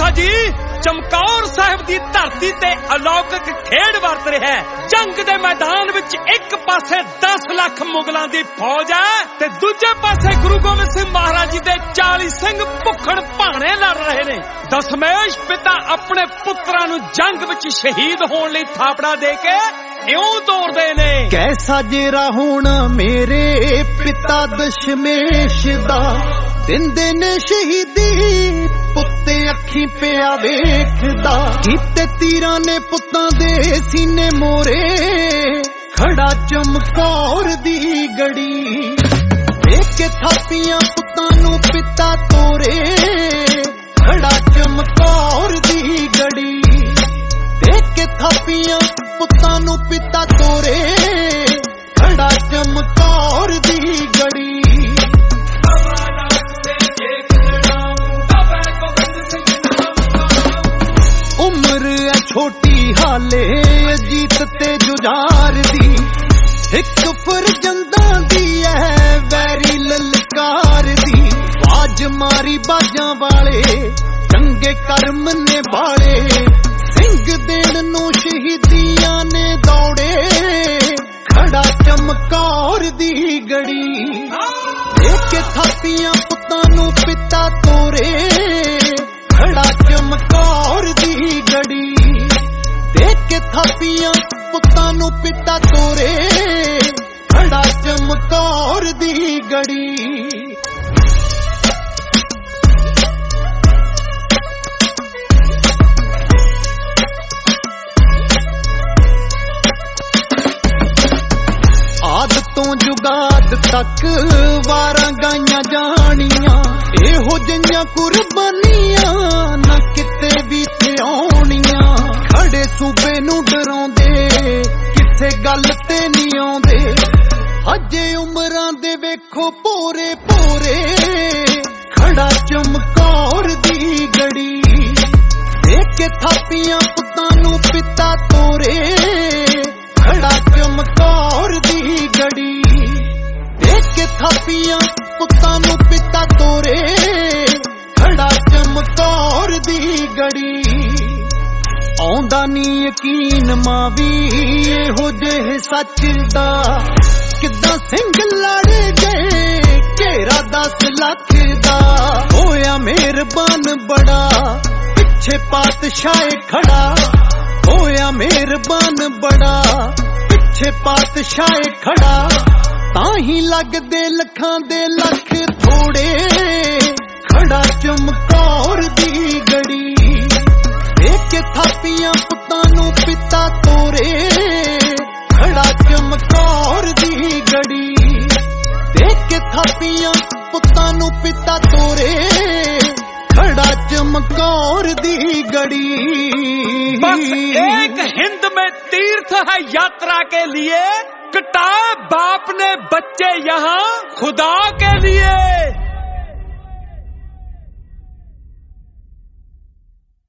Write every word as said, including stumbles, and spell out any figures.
जी चमकौर साहिब दी धरती ते अलौकिक खेड वरत रहा है। जंग दे मैदान विच एक पासे दस लाख मुगलों की फौज है ते दूजे पासे गुरु गोबिंद सिंह महाराज जी दे चाली सिंह भुखड़ भाणे लड़ रहे ने। दशमेश पिता अपने पुत्रां नूं जंग विच शहीद होण लई थापड़ा दे के क्यों तोड़दे ने। कैसा जेरा होना मेरे पिता दशमेश दा, दिंदे ने शहीदी पुत्ते अखी पिया वेखदा। कीते तीरां ने पुत्तां दे सीने मोरे, खड़ा चमकौर दी गड़ी। देख के थापियां पुत्तां नूं पिता तोरे, खड़ा चमकौर दी गड़ी। देख के थापियां पुत्तां नूं पिता तोरे, खड़ा चमकौर दी गड़ी। उम्र है छोटी हाले अजीत ते जुझार दी, एक फरजंदां दी है वैरी ललकार दी। बाज मारी बाजां वाले चंगे कर्म ने बाले, सिंह देण नूं शहीदियां ने दौड़े, खड़ा चमकौर दी गड़ी। देख के थापियां पुत्तां नूं पिता तोरे, खड़ा चमकौर दी गड़ी। देख के थापियां पुत्तां नूं पिता तोरे, खड़ा चमकौर दी गड़ी। आद तो जुगाद तक वारां गाइयां जानियां, एहो जिहियां कुर्बानियां ना किते भी ते आउणियां। खड़े सूबे नूं डराउंदे किसे गल ते नहीं आउंदे, अजे उमरां दे वेखो पोरे पोरे, खड़ा चमकौर दी गड़ी। देख के थापियां पुत्तां नूं पिता तोरे, खड़ा चमकौर दी गड़ी। देख के थापियां पुत्तां नूं पिता तोरे, खड़ा चमकौर दी गड़ी। आउंदा नी यकीन मां वी एहो जेहे सच दा, किदां सिंह लड़ गए घेरा दस लख दा। होया मेहरबान बड़ा पिछे पातशाह खड़ा, होया मेहरबान बड़ा पिछे पातशाह खड़ा। ताही लगदे लखां दे लख थोड़े, खड़ा चमकौर दी गड़ी। देख के थापियां पुत्तां नूं पिता तोरे, खड़ा चमकौर दी गड़ी। देख के थापियां पुत्तां नूं पिता तोरे, खड़ा चमकौर दी गड़ी। बस एक हिंद में तीर्थ है यात्रा के लिए, कटाए बाप ने बच्चे यहाँ खुदा